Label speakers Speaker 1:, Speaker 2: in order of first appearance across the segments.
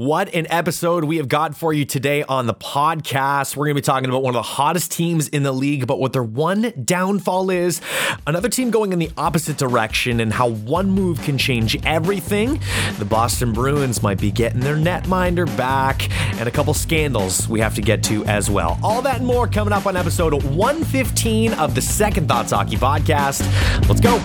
Speaker 1: What an episode we have got for you today on the podcast. We're going to be talking about one of the hottest teams in the league, but what their one downfall is, another team going in the opposite direction, and how one move can change everything. The Boston Bruins might be getting their netminder back, and a couple scandals we have to get to as well. All that and more coming up on episode 115 of the Second Thoughts Hockey Podcast. Let's go.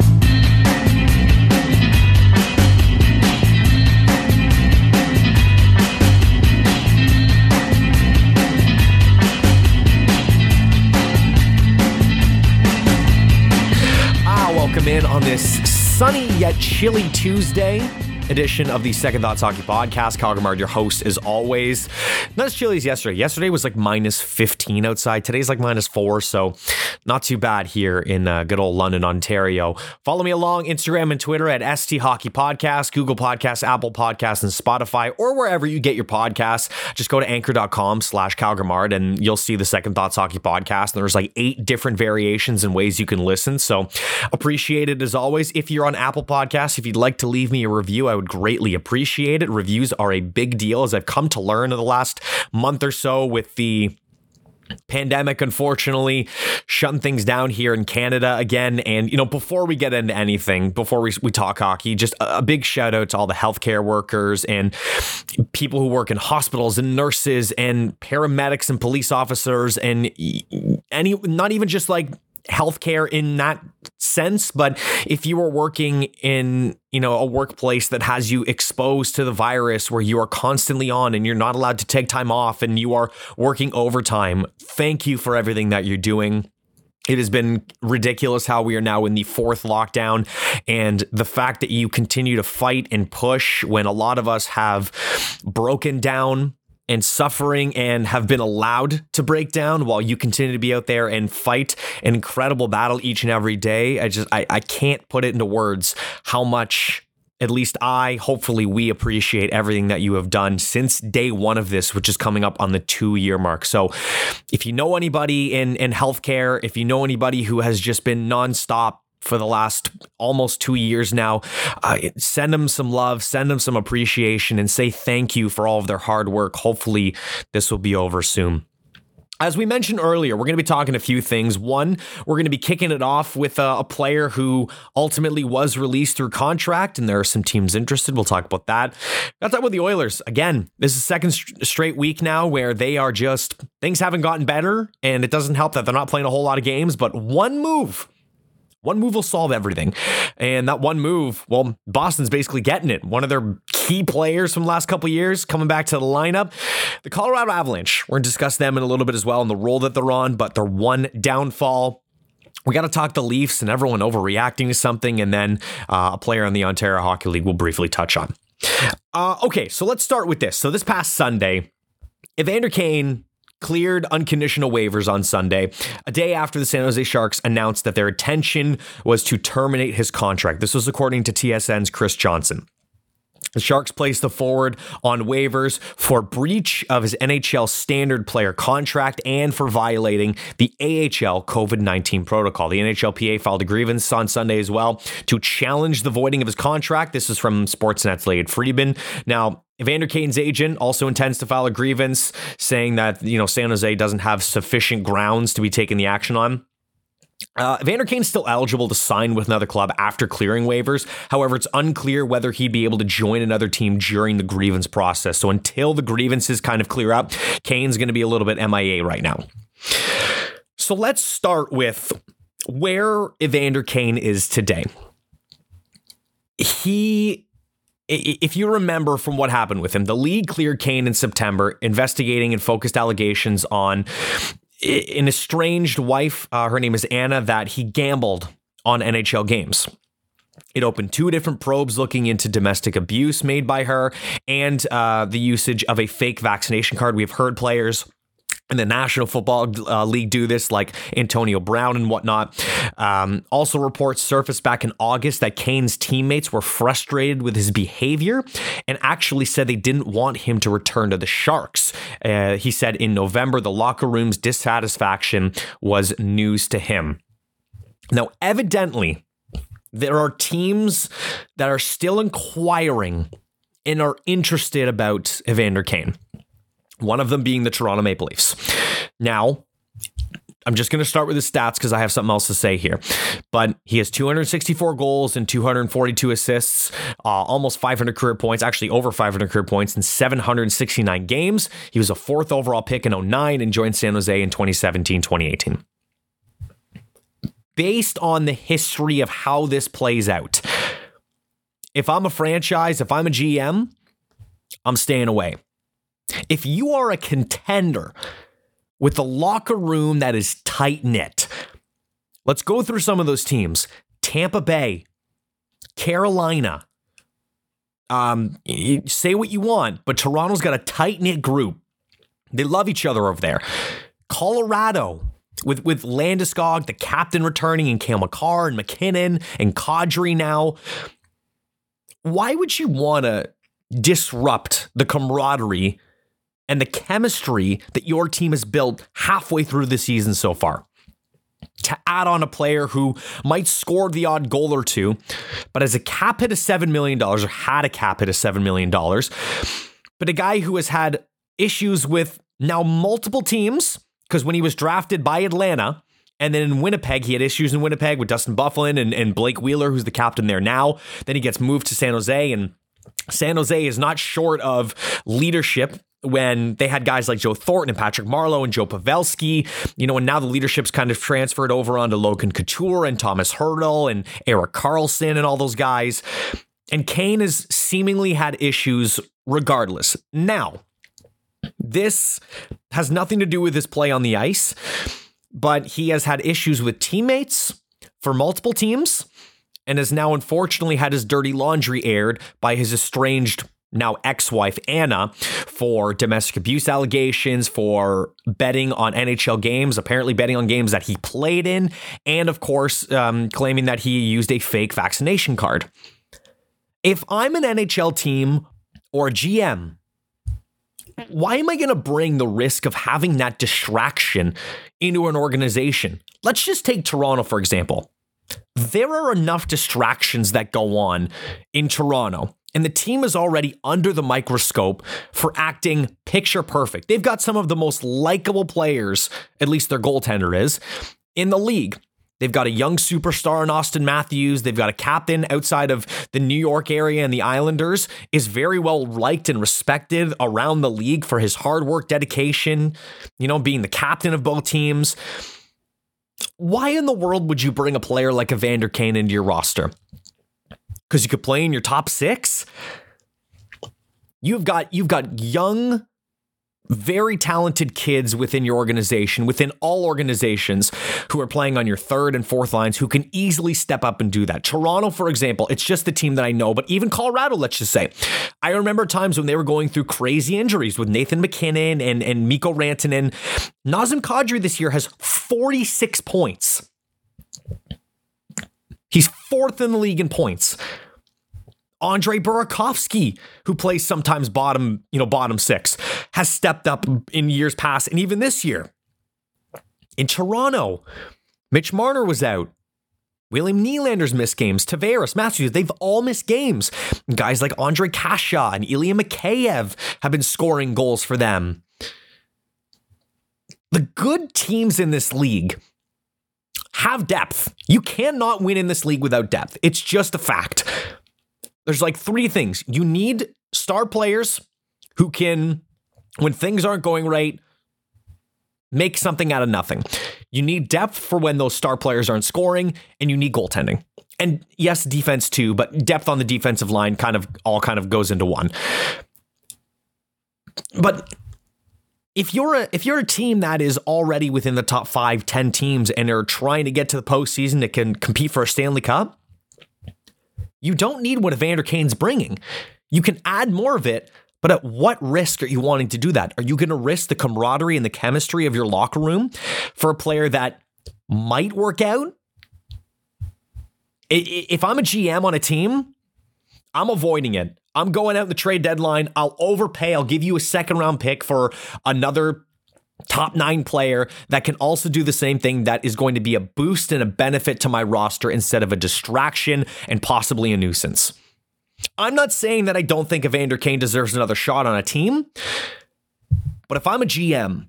Speaker 1: Welcome in on this sunny yet chilly Tuesday edition of the Second Thoughts Hockey Podcast. Kyle Grimard, your host, as always. Not as chilly as yesterday. Yesterday was like minus 15 outside. Today's like minus 4, so not too bad here in good old London, Ontario. Follow me along Instagram and Twitter at ST Hockey Podcast, Google Podcasts, Apple Podcasts, and Spotify, or wherever you get your podcasts. Just go to anchor.com/Kyle Grimard and you'll see the Second Thoughts Hockey Podcast. And there's like 8 different variations and ways you can listen. So appreciate it as always. If you're on Apple Podcasts, if you'd like to leave me a review, I would greatly appreciate it. Reviews are a big deal, as I've come to learn in the last month or so with the pandemic, unfortunately, shutting things down here in Canada again. And, you know, before we get into anything, before we talk hockey, just a big shout out to all the healthcare workers and people who work in hospitals and nurses and paramedics and police officers and not even just like healthcare in that sense, but if you are working in, you know, a workplace that has you exposed to the virus where you are constantly on and you're not allowed to take time off and you are working overtime, thank you for everything that you're doing. It has been ridiculous how we are now in the 4th lockdown, and the fact that you continue to fight and push when a lot of us have broken down and suffering and have been allowed to break down while you continue to be out there and fight an incredible battle each and every day. I can't put it into words how much, at least hopefully we appreciate everything that you have done since day one of this, which is coming up on the 2-year mark. So if you know anybody in healthcare, if you know anybody who has just been nonstop for the last almost 2 years now, send them some love, send them some appreciation, and say thank you for all of their hard work. Hopefully this will be over soon. As we mentioned earlier, we're going to be talking a few things. One, we're going to be kicking it off with a player who ultimately was released through contract, and there are some teams interested. We'll talk about that. Got to talk about the Oilers. Again, this is the second straight week now where they are just, things haven't gotten better, and it doesn't help that they're not playing a whole lot of games, but one move will solve everything. And that one move, well, Boston's basically getting it. One of their key players from the last couple of years coming back to the lineup. The Colorado Avalanche. We're going to discuss them in a little bit as well and the role that they're on, but their one downfall. We got to talk the Leafs and everyone overreacting to something, and then a player in the Ontario Hockey League we'll briefly touch on. Okay, so let's start with this. So this past Sunday, Evander Kane cleared unconditional waivers on Sunday, a day after the San Jose Sharks announced that their intention was to terminate his contract. This was according to TSN's Chris Johnson. The Sharks placed the forward on waivers for breach of his NHL standard player contract and for violating the AHL COVID-19 protocol. The NHLPA filed a grievance on Sunday as well to challenge the voiding of his contract. This is from Sportsnet's Layard Friedman. Now, Evander Kane's agent also intends to file a grievance saying that, you know, San Jose doesn't have sufficient grounds to be taking the action on. Evander Kane's still eligible to sign with another club after clearing waivers. However, it's unclear whether he'd be able to join another team during the grievance process. So until the grievances kind of clear up, Kane's going to be a little bit MIA right now. So let's start with where Evander Kane is today. If you remember from what happened with him, the league cleared Kane in September, investigating and focused allegations on an estranged wife, her name is Anna, that he gambled on NHL games. It opened 2 different probes looking into domestic abuse made by her and the usage of a fake vaccination card. We've heard players in the National Football League do this, like Antonio Brown and whatnot. Also, reports surfaced back in August that Kane's teammates were frustrated with his behavior and actually said they didn't want him to return to the Sharks. He said in November, the locker room's dissatisfaction was news to him. Now, evidently, there are teams that are still inquiring and are interested about Evander Kane. One of them being the Toronto Maple Leafs. Now, I'm just going to start with his stats because I have something else to say here. But he has 264 goals and 242 assists, almost 500 career points, actually over 500 career points in 769 games. He was a 4th overall pick in 2009 and joined San Jose in 2017-2018. Based on the history of how this plays out, if I'm a franchise, if I'm a GM, I'm staying away. If you are a contender with a locker room that is tight-knit, let's go through some of those teams. Tampa Bay, Carolina. Say what you want, but Toronto's got a tight-knit group. They love each other over there. Colorado, with Landeskog, the captain returning, and Cale Makar and McKinnon and Kadri now. Why would you want to disrupt the camaraderie and the chemistry that your team has built halfway through the season so far? To add on a player who might score the odd goal or two, but has a cap hit of $7 million, or had a cap hit of $7 million, but a guy who has had issues with now multiple teams, because when he was drafted by Atlanta, and then in Winnipeg, he had issues in Winnipeg with Dustin Byfuglien and Blake Wheeler, who's the captain there now. Then he gets moved to San Jose, and San Jose is not short of leadership when they had guys like Joe Thornton and Patrick Marleau and Joe Pavelski, and now the leadership's kind of transferred over onto Logan Couture and Thomas Hertl and Erik Karlsson and all those guys. And Kane has seemingly had issues regardless. Now, this has nothing to do with his play on the ice, but he has had issues with teammates for multiple teams and has now unfortunately had his dirty laundry aired by his estranged now ex-wife Anna for domestic abuse allegations, for betting on NHL games, apparently betting on games that he played in, and of course claiming that he used a fake vaccination card. If I'm an NHL team or a GM, why am I going to bring the risk of having that distraction into an organization? Let's just take Toronto, for example. There are enough distractions that go on in Toronto, and the team is already under the microscope for acting picture perfect. They've got some of the most likable players, at least their goaltender is, in the league. They've got a young superstar in Austin Matthews. They've got a captain outside of the New York area, and the Islanders is very well liked and respected around the league for his hard work, dedication, being the captain of both teams. Why in the world would you bring a player like Evander Kane into your roster? Because you could play in your top 6? You've got young, very talented kids within your organization, within all organizations, who are playing on your 3rd and 4th lines, who can easily step up and do that. Toronto, for example, it's just the team that I know, but even Colorado, let's just say. I remember times when they were going through crazy injuries with Nathan McKinnon and Mikko Rantanen. Nazem Kadri this year has 46 points. He's 4th in the league in points. Andrei Burakovsky, who plays sometimes bottom 6, has stepped up in years past and even this year. In Toronto, Mitch Marner was out. William Nylander's missed games. Tavares, Matthews, they've all missed games. Guys like Andrei Kasha and Ilya Mikheyev have been scoring goals for them. The good teams in this league have depth. You cannot win in this league without depth. It's just a fact. There's like 3 things. You need star players who can, when things aren't going right, make something out of nothing. You need depth for when those star players aren't scoring, and you need goaltending. And yes, defense too, but depth on the defensive line kind of goes into one. But if you're a team that is already within the top 5-10 teams and are trying to get to the postseason that can compete for a Stanley Cup, you don't need what Evander Kane's bringing. You can add more of it, but at what risk are you wanting to do that? Are you going to risk the camaraderie and the chemistry of your locker room for a player that might work out? If I'm a GM on a team, I'm avoiding it. I'm going out in the trade deadline. I'll overpay. I'll give you a 2nd round pick for another top 9 player that can also do the same thing, that is going to be a boost and a benefit to my roster instead of a distraction and possibly a nuisance. I'm not saying that I don't think Evander Kane deserves another shot on a team, but if I'm a GM,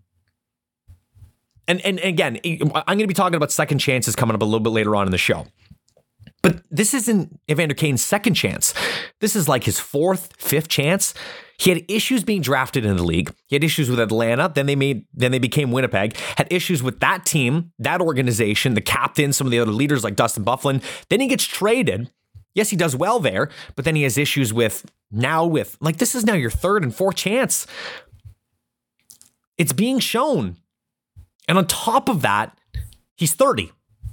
Speaker 1: and again, I'm going to be talking about second chances coming up a little bit later on in the show. But this isn't Evander Kane's second chance. This is like his fourth, fifth chance. He had issues being drafted in the league. He had issues with Atlanta. Then they became Winnipeg. Had issues with that team, that organization, the captain, some of the other leaders like Dustin Byfuglien. Then he gets traded. Yes, he does well there, but then he has issues with this is now your third and fourth chance. It's being shown. And on top of that, he's 30.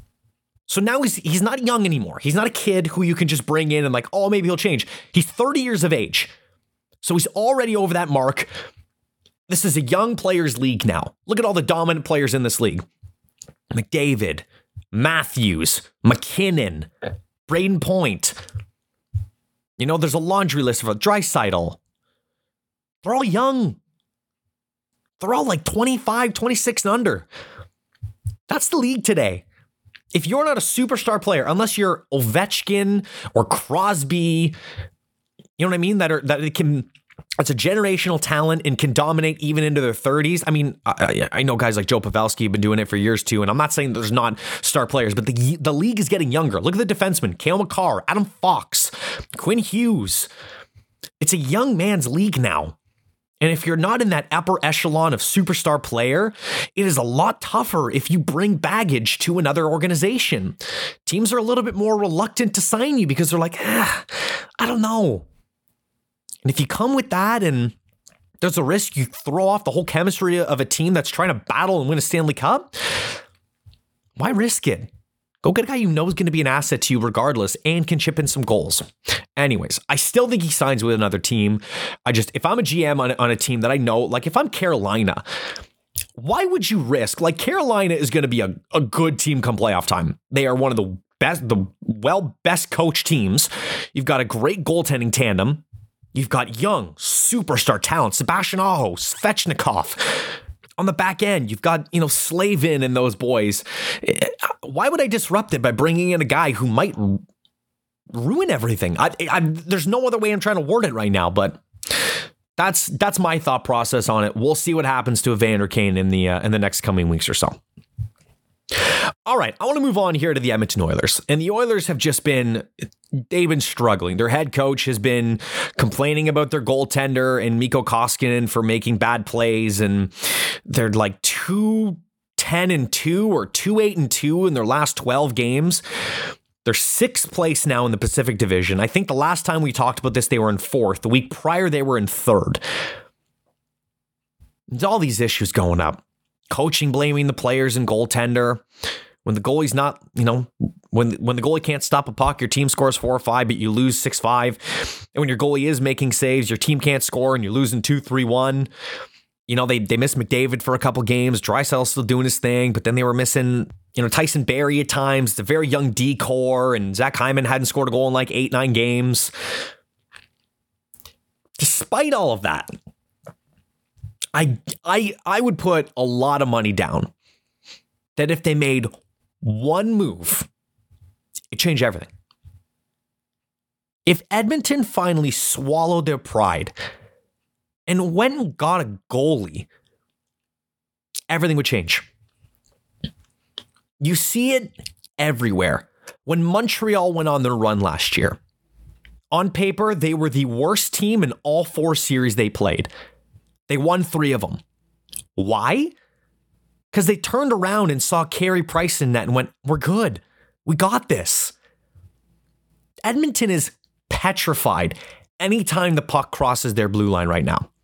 Speaker 1: So now he's not young anymore. He's not a kid who you can just bring in and like, oh, maybe he'll change. He's 30 years of age. So he's already over that mark. This is a young players league now. Look at all the dominant players in this league. McDavid, Matthews, McKinnon, Braden Point. There's a laundry list of Draisaitl. They're all young. They're all like 25, 26 and under. That's the league today. If you're not a superstar player, unless you're Ovechkin or Crosby, you know what I mean? That's a generational talent and can dominate even into their 30s. I mean, I know guys like Joe Pavelski have been doing it for years too, and I'm not saying there's not star players, but the league is getting younger. Look at the defensemen: Cale Makar, Adam Fox, Quinn Hughes. It's a young man's league now. And if you're not in that upper echelon of superstar player, it is a lot tougher if you bring baggage to another organization. Teams are a little bit more reluctant to sign you because they're like, I don't know. And if you come with that and there's a risk you throw off the whole chemistry of a team that's trying to battle and win a Stanley Cup, why risk it? Go get a guy you know is going to be an asset to you regardless and can chip in some goals. Anyways, I still think he signs with another team. If I'm a GM on a team that I know, like if I'm Carolina, why would you risk? Like Carolina is going to be a good team come playoff time. They are one of the best coached teams. You've got a great goaltending tandem. You've got young superstar talent, Sebastian Aho, Svechnikov. On the back end, you've got, Slavin and those boys. Why would I disrupt it by bringing in a guy who might ruin everything? There's no other way I'm trying to word it right now, but that's my thought process on it. We'll see what happens to Evander Kane in the next coming weeks or so. All right, I want to move on here to the Edmonton Oilers. And the Oilers have they've been struggling. Their head coach has been complaining about their goaltender and Mikko Koskinen for making bad plays. And they're like 2-10-2 or 2-8-2 in their last 12 games. They're sixth place now in the Pacific Division. I think the last time we talked about this, they were in fourth. The week prior, they were in third. There's all these issues going up. Coaching blaming the players and goaltender. When the goalie's not, when the goalie can't stop a puck, your team scores 4 or 5, but you lose 6-5. And when your goalie is making saves, your team can't score and you're losing 2-3-1. They missed McDavid for a couple games. Draisaitl's still doing his thing, but then they were missing, Tyson Barrie at times. It's a very young D-core, and Zach Hyman hadn't scored a goal in like 8-9 games. Despite all of that, I would put a lot of money down that if they made one move, it changed everything. If Edmonton finally swallowed their pride and went and got a goalie, everything would change. You see it everywhere. When Montreal went on their run last year, on paper, they were the worst team in all 4 series they played. They won 3 of them. Why? Because they turned around and saw Carey Price in net and went, we're good. We got this. Edmonton is petrified anytime the puck crosses their blue line right now.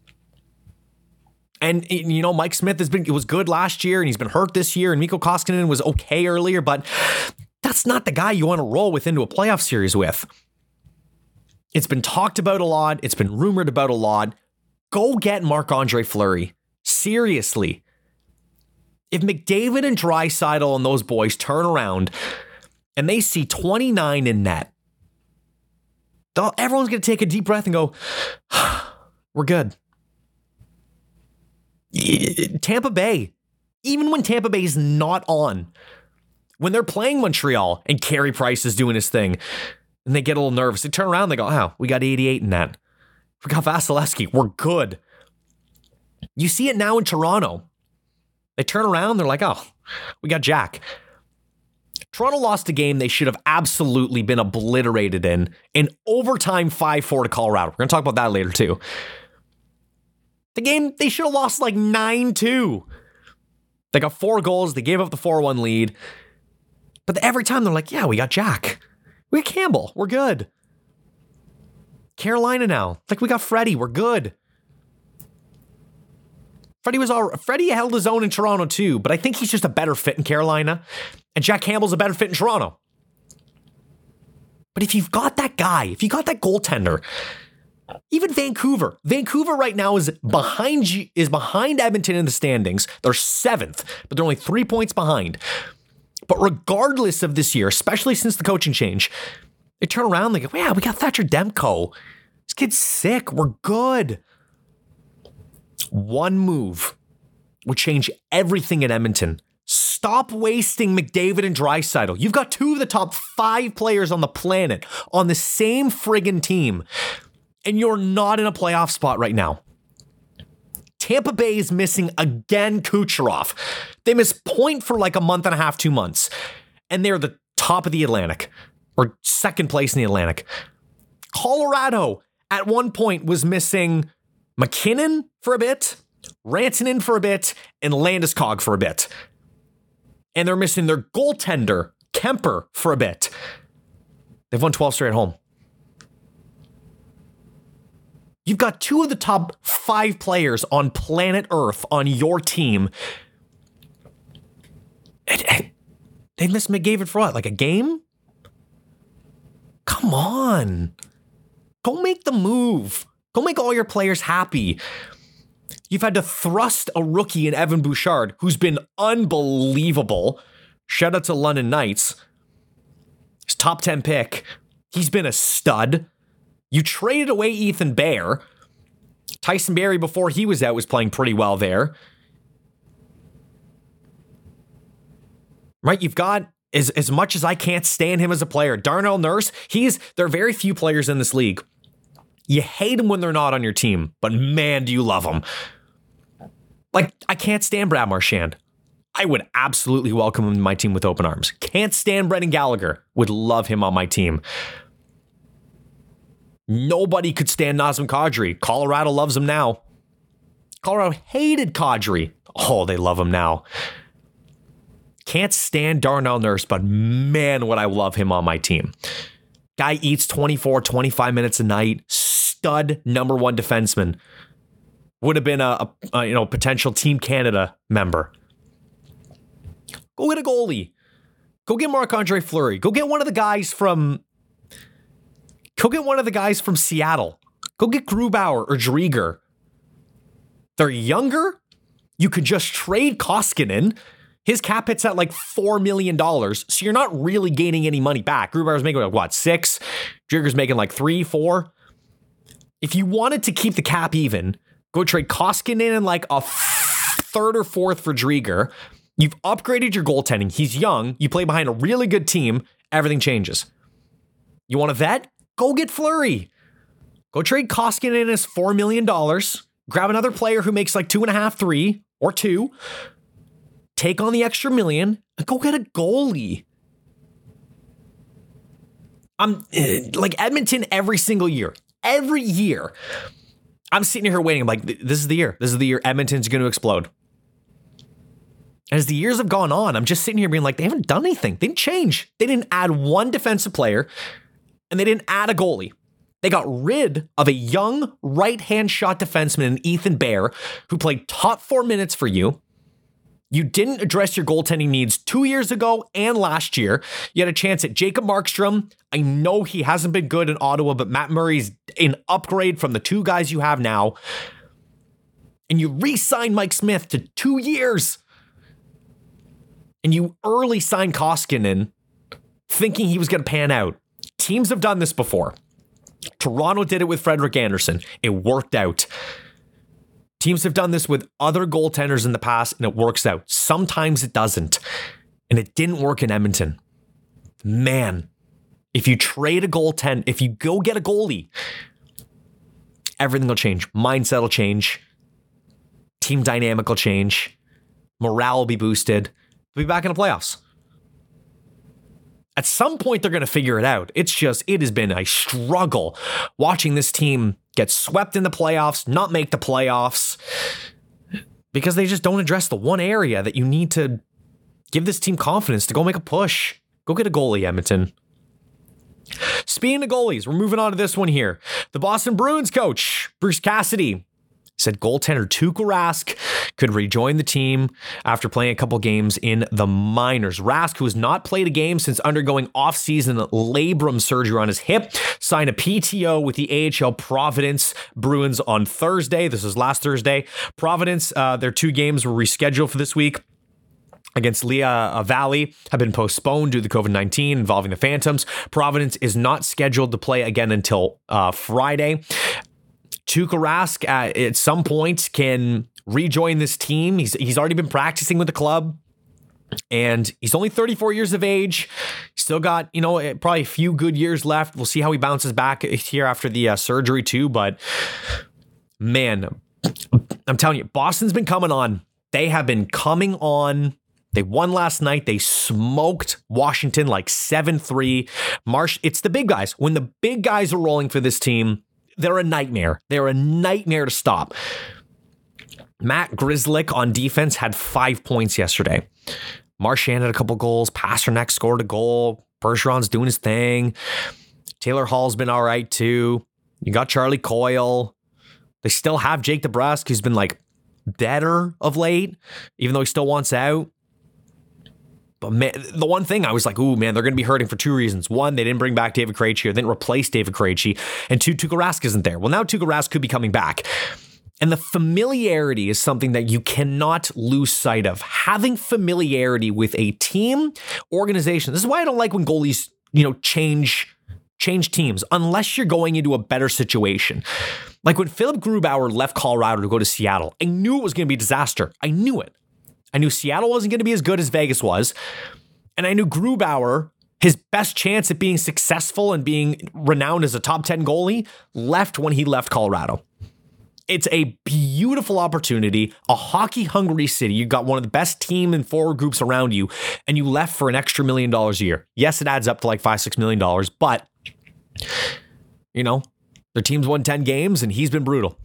Speaker 1: And, Mike Smith was good last year and he's been hurt this year, and Mikko Koskinen was okay earlier, but that's not the guy you want to roll with into a playoff series with. It's been talked about a lot. It's been rumored about a lot. Go get Marc-Andre Fleury. Seriously. If McDavid and Draisaitl and those boys turn around and they see 29 in net, everyone's going to take a deep breath and go, we're good. Tampa Bay, even when Tampa Bay is not on, when they're playing Montreal and Carey Price is doing his thing, And they get a little nervous. They turn around, they go, oh, we got 88 in that. We got Vasilevsky. We're good. You see it now in Toronto. They turn around, they're like, oh, we got Jack. Toronto lost a game they should have absolutely been obliterated in overtime 5-4 to Colorado. We're going to talk about that later too. The game, they should have lost like 9-2. They got 4 goals. They gave up the 4-1 lead. But every time they're like, yeah, we got Jack. We got Campbell. We're good. Carolina now. Like, we got Freddie. We're good. Freddie held his own in Toronto too, but I think he's just a better fit in Carolina. And Jack Campbell's a better fit in Toronto. But if you've got that guy, if you got that goaltender, even Vancouver right now is behind Edmonton in the standings. They're 7th, but they're only 3 points behind. But regardless of this year, especially since the coaching change, they turn around and they go, yeah, we got Thatcher Demko. This kid's sick. We're good. One move would change everything in Edmonton. Stop wasting McDavid and Draisaitl. You've got 2 of the top 5 players on the planet on the same friggin' team, and you're not in a playoff spot right now. Tampa Bay is missing again Kucherov. They missed point for like a month and a half, 2 months, and they're the top of the Atlantic, or second place in the Atlantic. Colorado at one point was missing McKinnon for a bit, Rantanen for a bit, and Landeskog for a bit. And they're missing their goaltender, Kemper, for a bit. They've won 12 straight at home. You've got 2 of the top 5 players on planet Earth on your team. And they missed McDavid for what? Like a game? Come on. Go make the move. Go make all your players happy. You've had to thrust a rookie in Evan Bouchard, who's been unbelievable. Shout out to London Knights. His top 10 pick. He's been a stud. You traded away Ethan Bear. Tyson Barrie, before he was out, was playing pretty well there. Right? You've got, as much as I can't stand him as a player, Darnell Nurse, there are very few players in this league. You hate them when they're not on your team, but man, do you love them. Like, I can't stand Brad Marchand. I would absolutely welcome him to my team with open arms. Can't stand Brendan Gallagher. Would love him on my team. Nobody could stand Nazem Kadri. Colorado loves him now. Colorado hated Kadri. Oh, they love him now. Can't stand Darnell Nurse, but man, would I love him on my team. Guy eats 24, 25 minutes a night. Stud number 1 defenseman. Would have been a potential Team Canada member. Go get a goalie. Go get Marc-Andre Fleury. Go get one of the guys from Seattle. Go get Grubauer or Driedger. They're younger. You could just trade Koskinen. His cap hit's at like $4 million, so you're not really gaining any money back. Grubauer's making like, what, 6? Driedger's making like 3, 4. If you wanted to keep the cap even, go trade Koskinen and like a 3rd or 4th for Driedger. You've upgraded your goaltending. He's young. You play behind a really good team. Everything changes. You want a vet? Go get Fleury. Go trade Koskinen as $4 million. Grab another player who makes like 2.5, 3, or 2. Take on the extra $1 million and go get a goalie. I'm like Edmonton every single year. Every year. I'm sitting here waiting. I'm like, this is the year. This is the year Edmonton's going to explode. As the years have gone on, I'm just sitting here being like, they haven't done anything. They didn't change. They didn't add one defensive player and they didn't add a goalie. They got rid of a young right-hand shot defenseman in Ethan Bear who played top 4 minutes for you. You didn't address your goaltending needs 2 years ago and last year. You had a chance at Jacob Markstrom. I know he hasn't been good in Ottawa, but Matt Murray's an upgrade from the 2 guys you have now. And you re-signed Mike Smith to 2 years. And you early signed Koskinen thinking he was going to pan out. Teams have done this before. Toronto did it with Frederik Andersen. It worked out. Teams have done this with other goaltenders in the past, and it works out. Sometimes it doesn't. And it didn't work in Edmonton. Man, If you trade a goaltender, if you go get a goalie, everything will change. Mindset will change. Team dynamic will change. Morale will be boosted. They'll be back in the playoffs. At some point, they're going to figure it out. It has been a struggle watching this team get swept in the playoffs, not make the playoffs, because they just don't address the one area that you need to give this team confidence to go make a push. Go get a goalie, Edmonton. Speaking of goalies, we're moving on to this one here. The Boston Bruins coach, Bruce Cassidy, said goaltender Tuukka Rask could rejoin the team after playing a couple games in the minors. Rask, who has not played a game since undergoing off-season labrum surgery on his hip, signed a PTO with the AHL Providence Bruins on Thursday. This was last Thursday. Providence, their 2 games were rescheduled for this week against Lehigh Valley have been postponed due to COVID-19 involving the Phantoms. Providence is not scheduled to play again until Friday. Tuukka Rask at some point can rejoin this team. He's already been practicing with the club, and he's only 34 years of age. Still got, probably a few good years left. We'll see how he bounces back here after the surgery too. But man, I'm telling you, Boston's been coming on. They have been coming on. They won last night. They smoked Washington like 7-3. It's the big guys. When the big guys are rolling for this team, they're a nightmare. They're a nightmare to stop. Matt Grzelcyk on defense had 5 points yesterday. Marchand had a couple goals. Pasternak scored a goal. Bergeron's doing his thing. Taylor Hall's been all right too. You got Charlie Coyle. They still have Jake DeBrusk, who's been like better of late, even though he still wants out. But man, the one thing I was like, ooh, man, they're going to be hurting for 2 reasons. One, they didn't bring back David Krejci, or didn't replace David Krejci. And 2, Tuukka Rask isn't there. Well, now Tuukka Rask could be coming back. And the familiarity is something that you cannot lose sight of. Having familiarity with a team, organization. This is why I don't like when goalies, change teams unless you're going into a better situation. Like when Philip Grubauer left Colorado to go to Seattle, I knew it was going to be a disaster. I knew it. I knew Seattle wasn't going to be as good as Vegas was. And I knew Grubauer, his best chance at being successful and being renowned as a top 10 goalie, left when he left Colorado. It's a beautiful opportunity, a hockey-hungry city. You've got one of the best team and forward groups around you, and you left for an extra $1 million a year. Yes, it adds up to like $5-6 million, but, their team's won 10 games, and he's been brutal.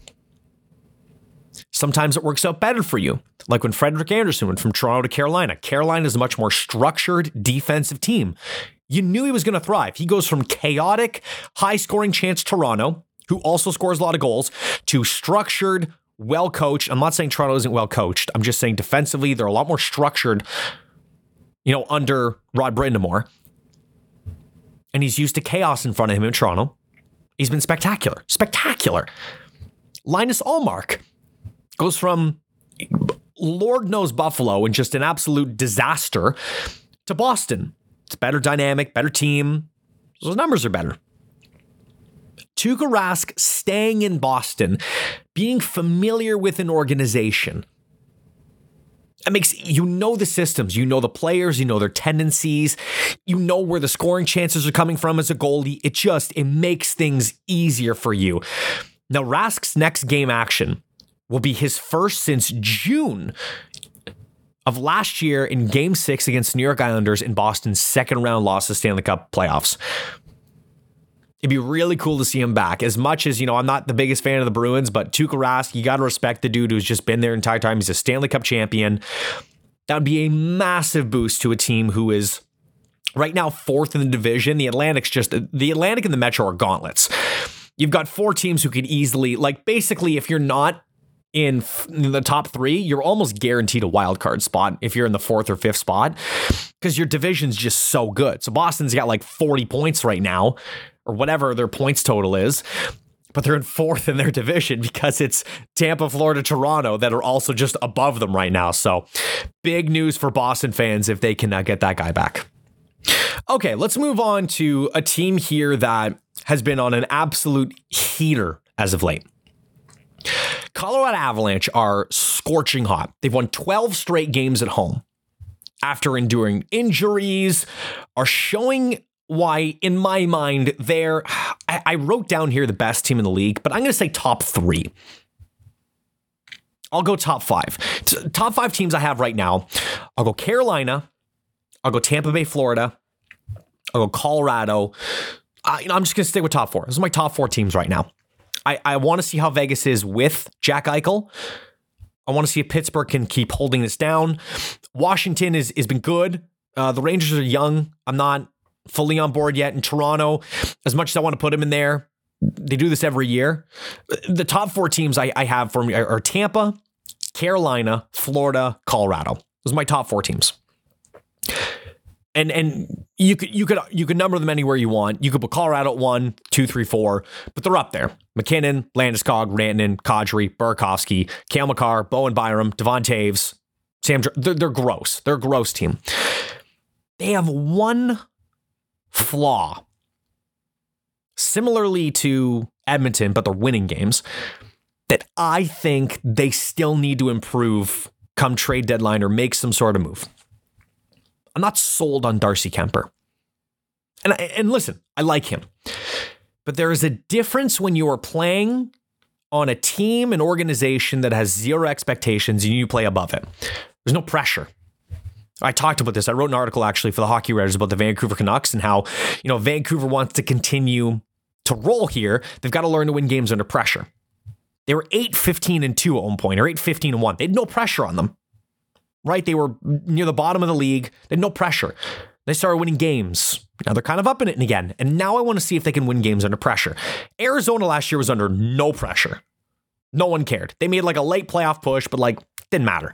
Speaker 1: Sometimes it works out better for you. Like when Frederik Andersen went from Toronto to Carolina. Carolina is a much more structured defensive team. You knew he was going to thrive. He goes from chaotic, high-scoring chance Toronto, who also scores a lot of goals, to structured, well-coached. I'm not saying Toronto isn't well-coached. I'm just saying defensively, they're a lot more structured, under Rod Brind'Amour. And he's used to chaos in front of him in Toronto. He's been spectacular. Spectacular. Linus Ullmark goes from Lord knows Buffalo and just an absolute disaster to Boston. It's better dynamic, better team. Those numbers are better. Tuukka Rask staying in Boston, being familiar with an organization. It makes the systems, the players, their tendencies, where the scoring chances are coming from as a goalie. It makes things easier for you. Now, Rask's next game action will be his first since June of last year in Game 6 against the New York Islanders in Boston's second round loss to Stanley Cup playoffs. It'd be really cool to see him back. As much as, I'm not the biggest fan of the Bruins, but Tuukka Rask, you got to respect the dude who's just been there the entire time. He's a Stanley Cup champion. That would be a massive boost to a team who is right now 4th in the division. The Atlantic and the Metro are gauntlets. You've got 4 teams who could easily, basically, if you're not in the top 3, you're almost guaranteed a wild card spot if you're in the 4th or 5th spot, because your division's just so good. So Boston's got 40 points right now, or whatever their points total is, but they're in 4th in their division because it's Tampa, Florida, Toronto that are also just above them right now. So big news for Boston fans if they can get that guy back. Okay, let's move on to a team here that has been on an absolute heater as of late. Colorado Avalanche are scorching hot. They've won 12 straight games at home after enduring injuries, are showing why, in my mind, I wrote down here the best team in the league, but I'm going to say top 3. I'll go top 5. Top 5 teams I have right now. I'll go Carolina. I'll go Tampa Bay, Florida. I'll go Colorado. I'm just going to stick with top 4. Those are my top 4 teams right now. I want to see how Vegas is with Jack Eichel. I want to see if Pittsburgh can keep holding this down. Washington has been good. The Rangers are young. I'm not fully on board yet. In Toronto, as much as I want to put them in there, they do this every year. The top 4 teams I have for me are Tampa, Carolina, Florida, Colorado. Those are my top 4 teams. And you could number them anywhere you want. You could put Colorado at 1, 2, 3, 4, but they're up there. McKinnon, Landeskog, Rantanen, Kadri, Burakovsky, Cale Makar, Bowen Byram, Devon Toews, they're gross. They're a gross team. They have one flaw. Similarly to Edmonton, but they're winning games, that I think they still need to improve come trade deadline or make some sort of move. I'm not sold on Darcy Kuemper. And listen, I like him. But there is a difference when you are playing on a team, an organization that has zero expectations and you play above it. There's no pressure. I talked about this. I wrote an article actually for the Hockey Writers about the Vancouver Canucks and how, Vancouver wants to continue to roll here. They've got to learn to win games under pressure. They were 8-15-2 at one point, or 8-15-1. They had no pressure on them. Right? They were near the bottom of the league. They had no pressure. They started winning games. Now they're kind of up in it again. And now I want to see if they can win games under pressure. Arizona last year was under no pressure. No one cared. They made like a late playoff push, but didn't matter.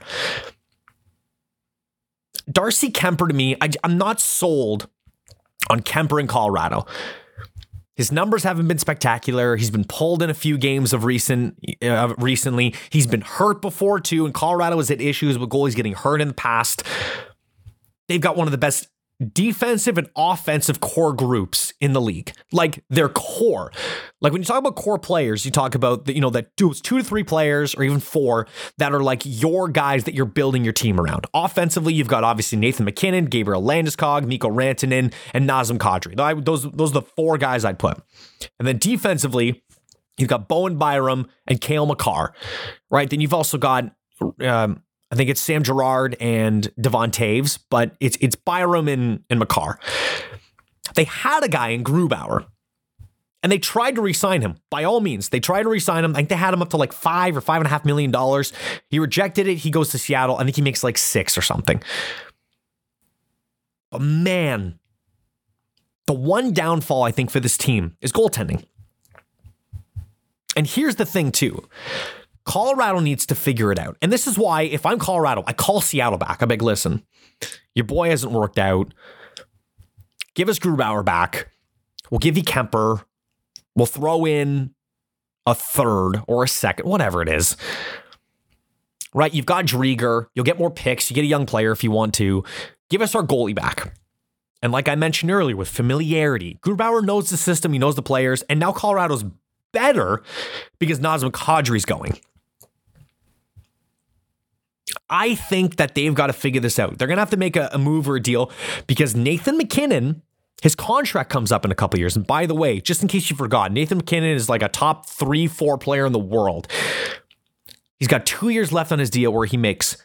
Speaker 1: Darcy Kuemper, to me, I'm not sold on Kuemper in Colorado. His numbers haven't been spectacular. He's been pulled in a few games of recently. He's been hurt before too, and Colorado has had issues with goalies getting hurt in the past. They've got one of the best defensive and offensive core groups in the league. Their core. When you talk about core players, you talk about that 2 to 3 players or even 4 that are your guys that you're building your team around. Offensively, you've got obviously Nathan McKinnon, Gabriel Landeskog, Mikko Rantanen, and Nazem Kadri. Those are the 4 guys I'd put. And then defensively, you've got Bowen Byram and Cale Makar, right? Then you've also got I think it's Sam Girard and Devon Toews, but it's Byram and Makar. They had a guy in Grubauer, and they tried to re-sign him. By all means, they tried to re-sign him. I think they had him up to $5 or $5.5 million. He rejected it. He goes to Seattle. I think he makes $6 or something. But man, the one downfall I think for this team is goaltending. And here's the thing too. Colorado needs to figure it out. And this is why, if I'm Colorado, I call Seattle back. I'm like, listen, your boy hasn't worked out. Give us Grubauer back. We'll give you Kuemper. We'll throw in a third or a second, whatever it is. Right? You've got Drieger. You'll get more picks. You get a young player if you want to. Give us our goalie back. And like I mentioned earlier, with familiarity, Grubauer knows the system. He knows the players. And now Colorado's better because Nazem Kadri's going. I think that they've got to figure this out. They're going to have to make a move or a deal because Nathan McKinnon, his contract comes up in a couple years. And by the way, just in case you forgot, Nathan McKinnon is a top 3-4 player in the world. He's got 2 years left on his deal where he makes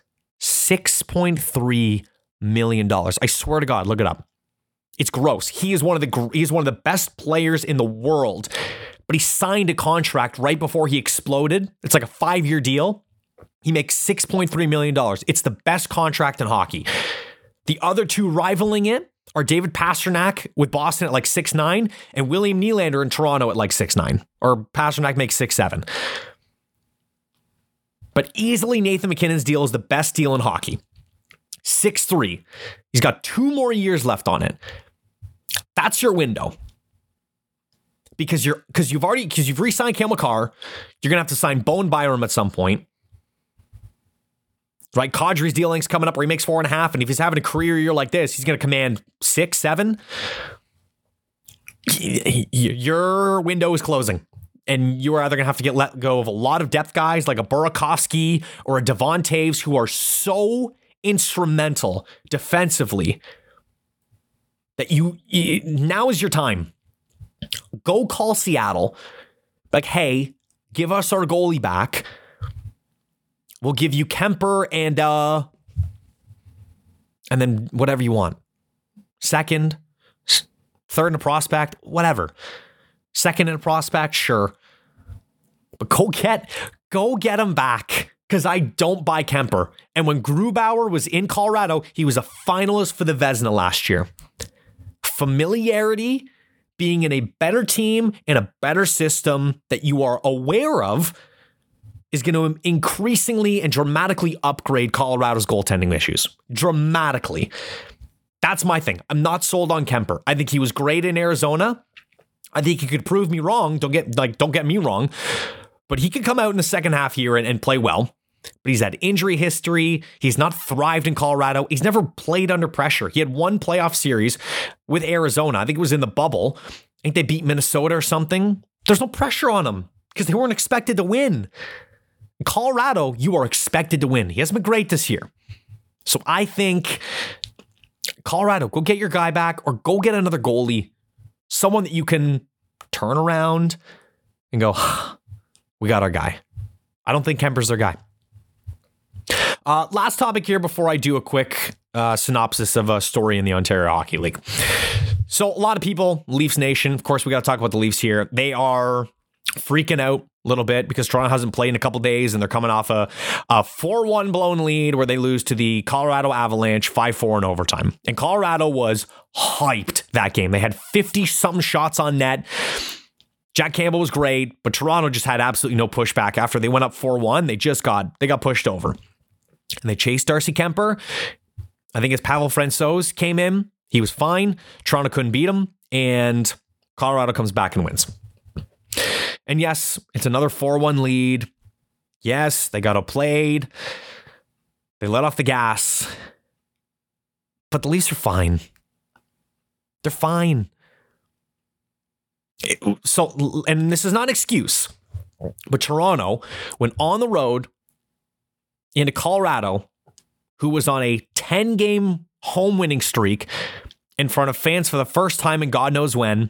Speaker 1: $6.3 million. I swear to God, look it up. It's gross. He is one of the best players in the world, but he signed a contract right before he exploded. It's like a 5-year deal. He makes $6.3 million. It's the best contract in hockey. The other 2 rivaling it are David Pastrnak with Boston at 6'9" and William Nylander in Toronto at 6'9", or Pastrnak makes 6'7". But easily Nathan McKinnon's deal is the best deal in hockey. 6'3". He's got 2 more years left on it. That's your window. Because you've re-signed Cale Makar, you're gonna have to sign Bowen Byram at some point. Right, Kadri's deal link's coming up where he makes 4.5, and if he's having a career year like this, he's going to command 6, 7. Your window is closing, and you are either going to have to let go of a lot of depth guys like a Burakovsky or a Devon Toews who are so instrumental defensively that now is your time. Go call Seattle. Like, hey, give us our goalie back. We'll give you Kemper and then whatever you want. Second, third and a prospect, whatever. Second and a prospect, sure. But go get him back, because I don't buy Kemper. And when Grubauer was in Colorado, he was a finalist for the Vezina last year. Familiarity, being in a better team, in a better system that you are aware of, is going to increasingly and dramatically upgrade Colorado's goaltending issues. Dramatically. That's my thing. I'm not sold on Kemper. I think he was great in Arizona. I think he could prove me wrong. Don't get me wrong. But he could come out in the second half here and play well. But he's had injury history. He's not thrived in Colorado. He's never played under pressure. He had one playoff series with Arizona. I think it was in the bubble. I think they beat Minnesota or something. There's no pressure on him because they weren't expected to win. In Colorado, you are expected to win. He hasn't been great this year. So I think Colorado, go get your guy back or go get another goalie. Someone that you can turn around and go, we got our guy. I don't think Kemper's their guy. Last topic here before I do a quick synopsis of a story in the Ontario Hockey League. So a lot of people, Leafs Nation, of course, we got to talk about the Leafs here. They are freaking out a little bit because Toronto hasn't played in a couple days and they're coming off a 4-1 blown lead where they lose to the Colorado Avalanche 5-4 in overtime. And Colorado was hyped that game. They had 50-something shots on net. Jack Campbell was great, but Toronto just had absolutely no pushback. After they went up 4-1, they got pushed over. And they chased Darcy Kemper. I think it's Pavel Francouz came in. He was fine. Toronto couldn't beat him. And Colorado comes back and wins. And yes, it's another 4-1 lead. Yes, they got outplayed. They let off the gas. But the Leafs are fine. They're fine. So, and this is not an excuse, but Toronto went on the road into Colorado, who was on a 10-game home winning streak in front of fans for the first time in God knows when.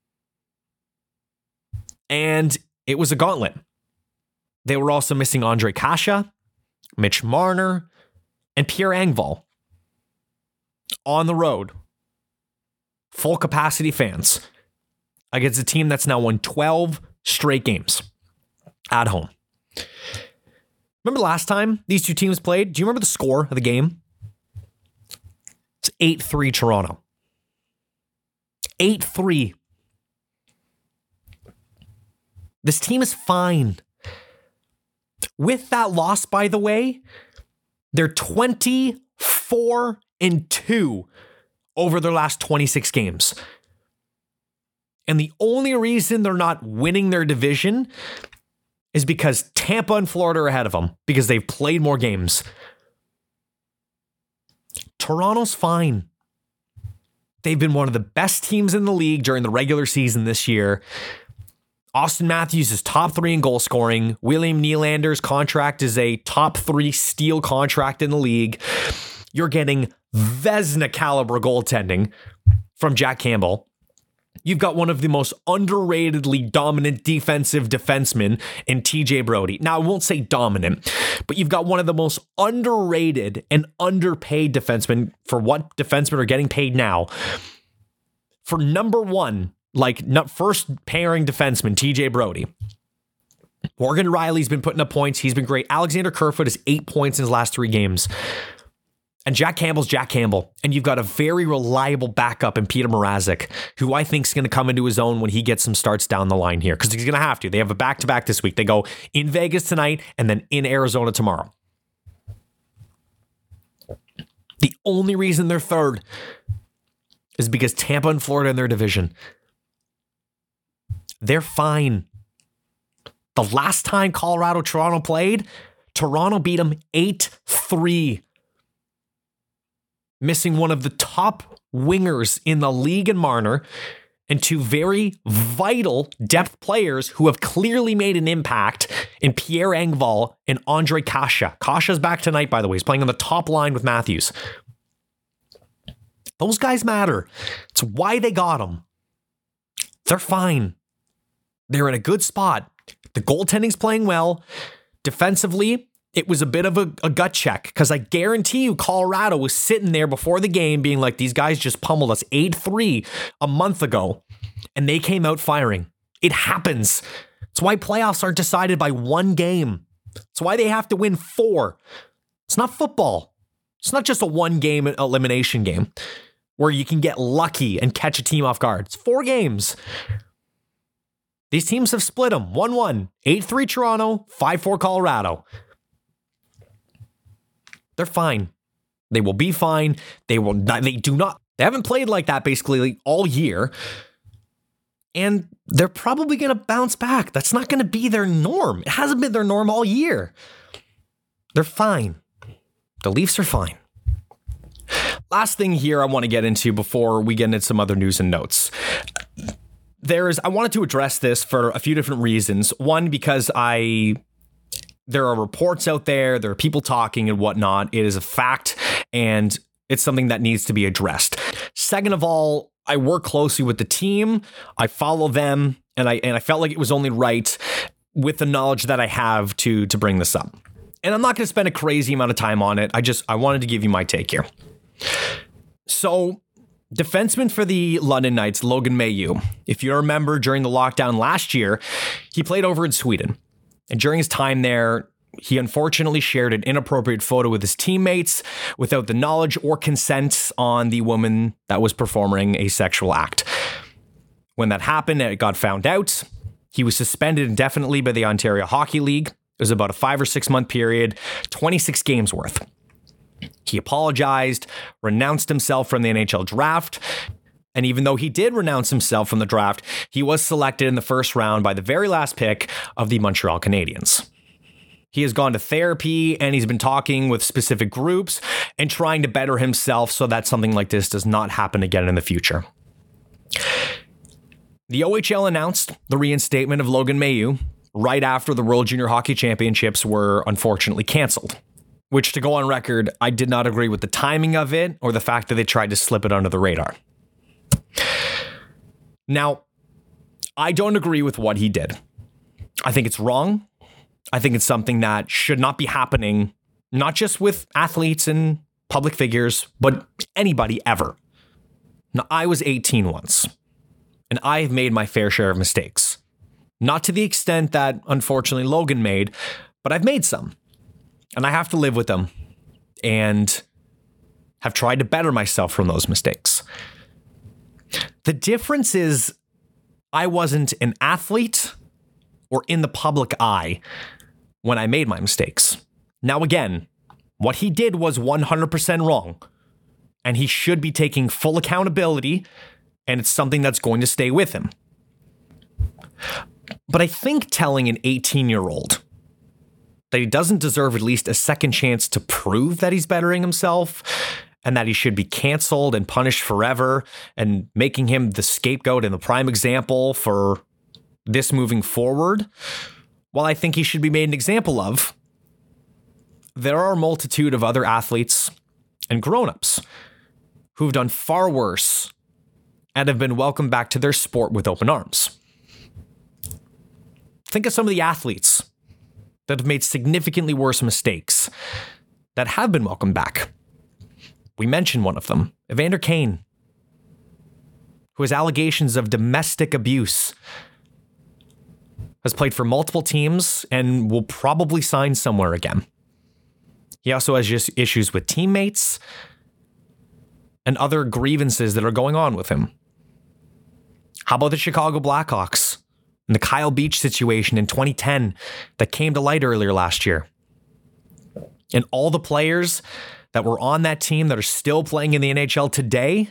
Speaker 1: And it was a gauntlet. They were also missing Ondrej Kase, Mitch Marner, and Pierre Engvall on the road. Full capacity fans against a team that's now won 12 straight games at home. Remember last time these two teams played? Do you remember the score of the game? It's 8-3 Toronto. 8-3. This team is fine. With that loss, by the way, they're 24-2 over their last 26 games. And the only reason they're not winning their division is because Tampa and Florida are ahead of them because they've played more games. Toronto's fine. They've been one of the best teams in the league during the regular season this year. Austin Matthews is top 3 in goal scoring. William Nylander's contract is a top 3 steal contract in the league. You're getting Vezina caliber goaltending from Jack Campbell. You've got one of the most underratedly dominant defensive defensemen in TJ Brodie. Now, I won't say dominant, but you've got one of the most underrated and underpaid defensemen for what defensemen are getting paid now. For number one, first pairing defenseman, TJ Brodie. Morgan Rielly's been putting up points. He's been great. Alexander Kerfoot has 8 points in his last 3 games. And Jack Campbell's Jack Campbell. And you've got a very reliable backup in Peter Mrazek, who I think is going to come into his own when he gets some starts down the line here, because he's going to have to. They have a back-to-back this week. They go in Vegas tonight and then in Arizona tomorrow. The only reason they're third is because Tampa and Florida in their division. They're fine. The last time Colorado-Toronto played, Toronto beat them 8-3. Missing one of the top wingers in the league in Marner and 2 very vital depth players who have clearly made an impact in Pierre Engvall and Ondrej Kase. Kase's back tonight, by the way. He's playing on the top line with Matthews. Those guys matter. It's why they got them. They're fine. They're in a good spot. The goaltending's playing well. Defensively, it was a bit of a gut check because I guarantee you Colorado was sitting there before the game being like, these guys just pummeled us 8-3 a month ago, and they came out firing. It happens. It's why playoffs aren't decided by one game. It's why they have to win 4. It's not football. It's not just a one-game elimination game where you can get lucky and catch a team off guard. It's 4 games. These teams have split them. 1-1, 8-3 Toronto, 5-4 Colorado. They're fine. They will be fine. They haven't played like that basically all year. And they're probably going to bounce back. That's not going to be their norm. It hasn't been their norm all year. They're fine. The Leafs are fine. Last thing here I want to get into before we get into some other news and notes. I wanted to address this for a few different reasons. One, because there are reports out there, there are people talking and whatnot. It is a fact, and it's something that needs to be addressed. Second of all, I work closely with the team. I follow them, and I felt like it was only right with the knowledge that I have to bring this up. And I'm not going to spend a crazy amount of time on it. I wanted to give you my take here. So, defenseman for the London Knights, Logan Mailloux. If you remember, during the lockdown last year, he played over in Sweden. And during his time there, he unfortunately shared an inappropriate photo with his teammates without the knowledge or consent on the woman that was performing a sexual act. When that happened and it got found out, he was suspended indefinitely by the Ontario Hockey League. It was about a 5 or 6 month period, 26 games worth. He apologized, renounced himself from the NHL draft. And even though he did renounce himself from the draft, he was selected in the first round by the very last pick of the Montreal Canadiens. He has gone to therapy and he's been talking with specific groups and trying to better himself so that something like this does not happen again in the future. The OHL announced the reinstatement of Logan Mailloux right after the World Junior Hockey Championships were unfortunately canceled, which, to go on record, I did not agree with the timing of it or the fact that they tried to slip it under the radar. Now, I don't agree with what he did. I think it's wrong. I think it's something that should not be happening, not just with athletes and public figures, but anybody ever. Now, I was 18 once, and I have made my fair share of mistakes. Not to the extent that, unfortunately, Logan made, but I've made some. And I have to live with them and have tried to better myself from those mistakes. The difference is I wasn't an athlete or in the public eye when I made my mistakes. Now, again, what he did was 100% wrong, and he should be taking full accountability, and it's something that's going to stay with him. But I think telling an 18-year-old that he doesn't deserve at least a second chance to prove that he's bettering himself and that he should be canceled and punished forever, and making him the scapegoat and the prime example for this moving forward, while I think he should be made an example of, there are a multitude of other athletes and grown-ups who've done far worse and have been welcomed back to their sport with open arms. Think of some of the athletes that have made significantly worse mistakes that have been welcomed back. We mentioned one of them, Evander Kane, who has allegations of domestic abuse, has played for multiple teams and will probably sign somewhere again. He also has just issues with teammates and other grievances that are going on with him. How about the Chicago Blackhawks and the Kyle Beach situation in 2010 that came to light earlier last year? And all the players that were on that team that are still playing in the NHL today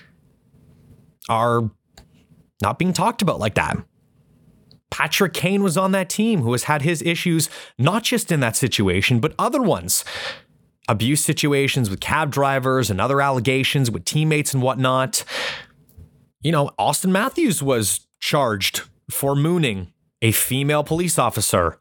Speaker 1: are not being talked about like that. Patrick Kane was on that team who has had his issues, not just in that situation, but other ones. Abuse situations with cab drivers and other allegations with teammates and whatnot. You know, Austin Matthews was charged for mooning a female police officer.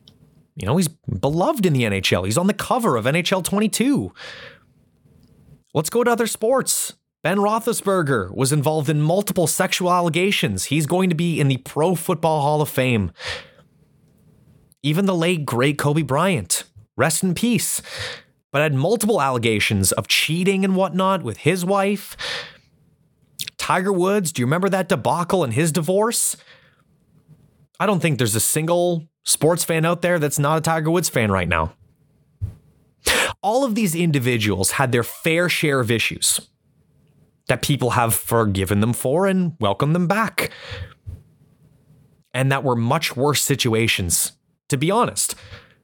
Speaker 1: You know, he's beloved in the NHL. He's on the cover of NHL 22. Let's go to other sports. Ben Roethlisberger was involved in multiple sexual allegations. He's going to be in the Pro Football Hall of Fame. Even the late, great Kobe Bryant, rest in peace, but had multiple allegations of cheating and whatnot with his wife. Tiger Woods, do you remember that debacle and his divorce? I don't think there's a single sports fan out there that's not a Tiger Woods fan right now. All of these individuals had their fair share of issues that people have forgiven them for and welcomed them back. And that were much worse situations, to be honest.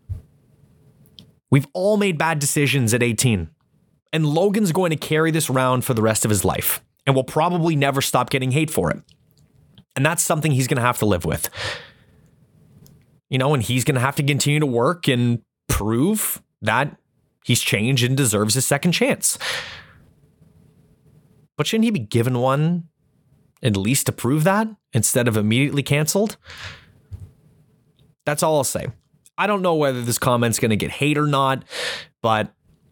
Speaker 1: We've all made bad decisions at 18. And Logan's going to carry this around for the rest of his life and will probably never stop getting hate for it. And that's something he's going to have to live with. And he's going to have to continue to work and prove that he's changed and deserves a second chance. But shouldn't he be given one at least to prove that instead of immediately canceled? That's all I'll say. I don't know whether this comment's going to get hate or not, I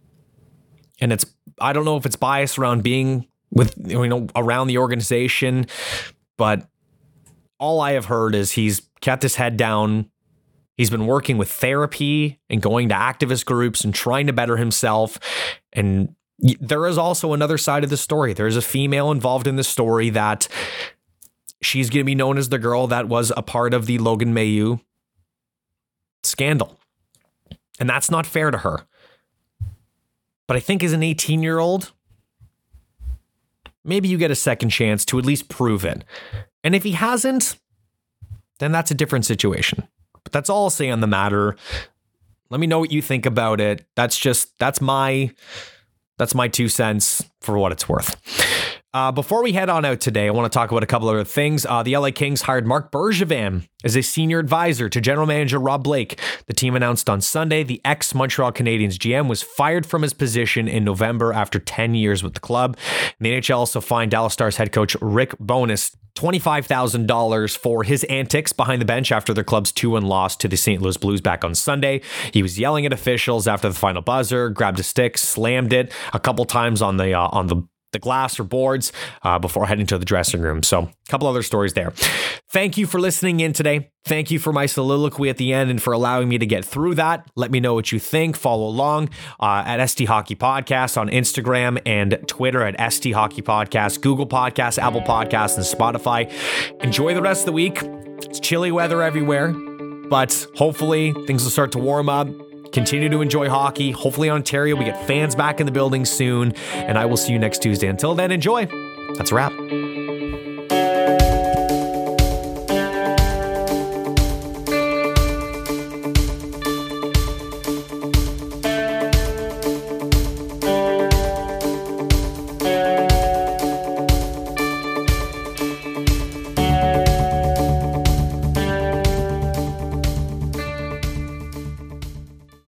Speaker 1: don't know if it's biased around being around the organization, but all I have heard is he's kept his head down. He's been working with therapy and going to activist groups and trying to better himself. And there is also another side of the story. There's a female involved in the story that she's going to be known as the girl that was a part of the Logan Mailloux scandal. And that's not fair to her. But I think as an 18-year-old, maybe you get a second chance to at least prove it. And if he hasn't, then that's a different situation. But that's all I'll say on the matter. Let me know what you think about it. That's my 2 cents for what it's worth. Before we head on out today, I want to talk about a couple other things. The LA Kings hired Mark Bergevin as a senior advisor to general manager Rob Blake. The team announced on Sunday the ex-Montreal Canadiens GM was fired from his position in November after 10 years with the club. And the NHL also fined Dallas Stars head coach Rick Bowness $25,000 for his antics behind the bench after their club's 2-1 loss to the St. Louis Blues back on Sunday. He was yelling at officials after the final buzzer, grabbed a stick, slammed it a couple times on the glass or boards before heading to the dressing room. So a couple other stories there. Thank you for listening in today. Thank you for my soliloquy at the end and for allowing me to get through that. Let me know what you think. Follow along at ST Hockey Podcast on Instagram and Twitter at ST Hockey Podcast, Google Podcasts, Apple Podcasts, and Spotify. Enjoy the rest of the week. It's chilly weather everywhere, but hopefully things will start to warm up. Continue to enjoy hockey. Hopefully, Ontario, we get fans back in the building soon. And I will see you next Tuesday. Until then, enjoy. That's a wrap.